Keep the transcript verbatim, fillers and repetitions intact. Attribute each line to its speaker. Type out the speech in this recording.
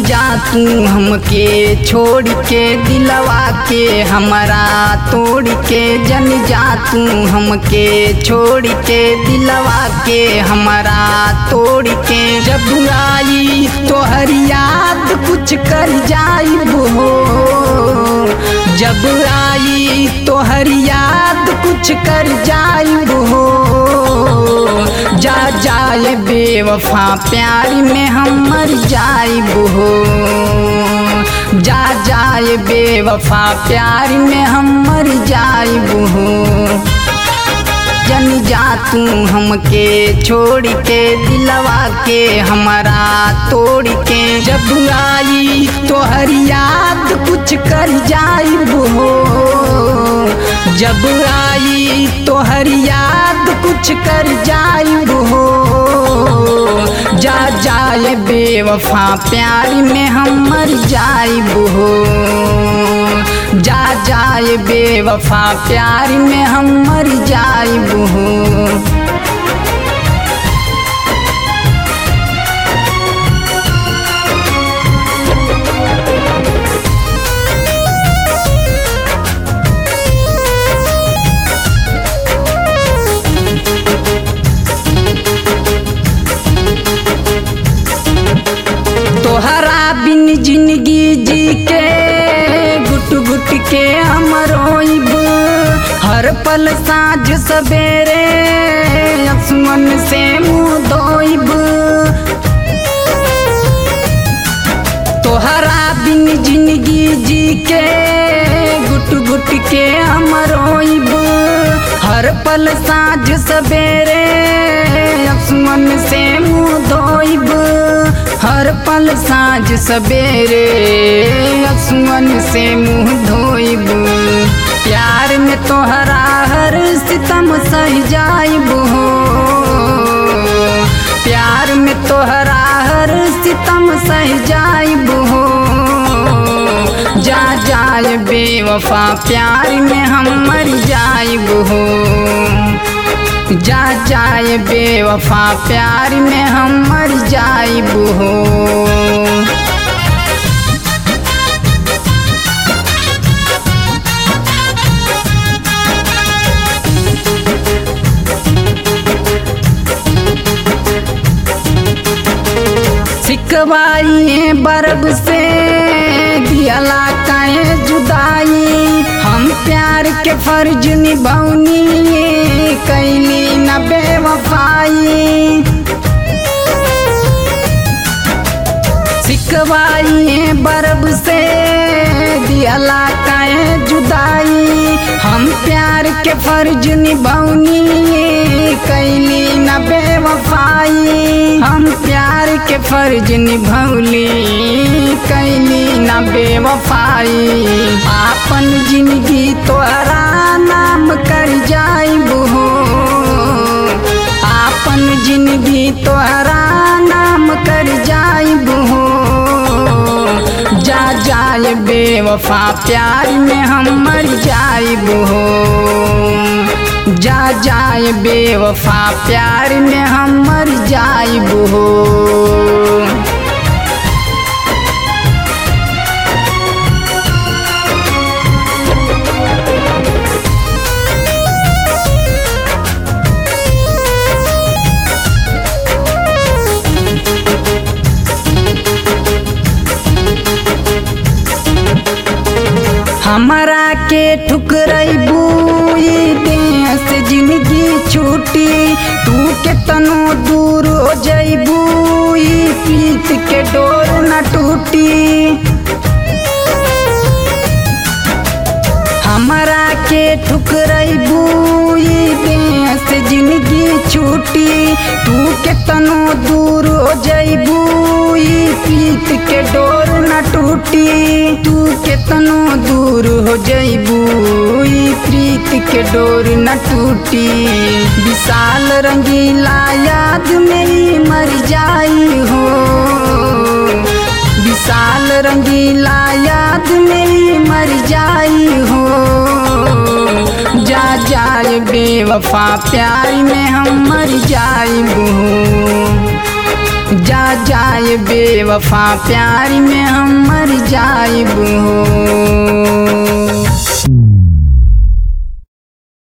Speaker 1: जा तू हमके छोड़ के दिलवा के हमारा तोड़ के, जन जा तू हमके छोड़ के दिलवा के हमारा तोड़ के। जब आई तोहर याद कुछ कर जाइब हो, जब आई तोहर याद कुछ कर जाइब हो। जा जाए बेवफा प्यार में हम मर जाइब हो, जा जाए बेवफा प्यार में हम मर जाइब हो। जन जा तू हमके छोड़ के दिलवा के हमारा तोड़ के। जब आई तोहर याद कुछ कर जाइब हो, जब आई तोहर याद कुछ कर जाइब हो। जा जाए बेवफा प्यार में हम मर जाइब हो, जा जाए बेवफा प्यार में हम मर जाइब हो। तोहरा बिन जिंदगी जी के गुट गुट के हम रोइब, हर पल साँझ सवेरे आसमान से मुँह धोइब। तोहरा बिन जिंदगी जी के गुट गुट के हम रोइब, हर पल साँझ सवेरे आसमान से मुँह धोइब। हर पल साँझ सवेरे आसमान से मुँह धोइब। प्यार में तोहरा हर सितम सह जाइब हो, प्यार में तोहरा हर सितम सह जाइब हो। जा जाए बेवफा प्यार में हम मर जाइब हो, जा जाए बेवफा प्यार में हम मर जाइब हो। सिकवाई बर्ब से दियला काहे जुदाई, हम प्यार के फर्ज निभौनी कैली न बेवफाई। सिकवाई बर्ब से दियला काहे जुदाई, हम प्यार के फर्ज निभौनी कैली न बेवफाई। हम प्यार के फर्ज निभौली कैली न बेवफाई। आपन जिंदगी तोहरा नाम कर जाइब हो, आपन जिंदगी तोहरा नाम कर जाइब हो। जा जाए बेवफा प्यार में हम मर जाइब हो, जा जाए बेवफा प्यार में हम मर जाइब हो। हमरा के ठुकरैबू देह से जिंदगी छूटी, तू के तनो दूर हो जैबू प्रीत के डोर न टूटी। हमरा के ठुकरैबू देह से जिंदगी छूटी, तू के तनो दूर हो जैबू प्रीत के डोर न टूटी। तू के तनो दूर हो जैबू प्रीत के डोर न टूटी। विशाल रंगीला याद में मर जाई हो, विशाल रंगीला याद में मर जाई हो। जा जाए बेवफा प्यार में हम मर जाइब हो, जा जाए बेवफा प्यार में हम मर जाइब हो।